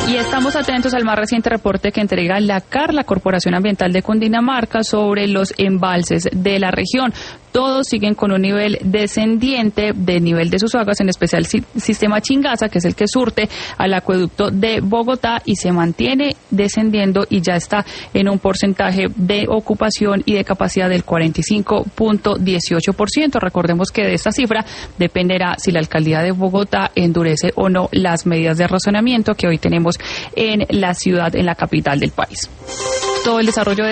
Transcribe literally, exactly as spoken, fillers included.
Y estamos atentos al más reciente reporte que entrega la C A R, la Corporación Ambiental de Cundinamarca, sobre los embalses de la región. Todos siguen con un nivel descendiente del nivel de sus aguas, en especial el sistema Chingaza, que es el que surte al acueducto de Bogotá, y se mantiene descendiendo y ya está en un porcentaje de ocupación y de capacidad del cuarenta y cinco punto dieciocho por ciento. Recordemos que de esta cifra dependerá si la alcaldía de Bogotá endurece o no las medidas de razonamiento que hoy tenemos en la ciudad, en la capital del país. Todo el desarrollo de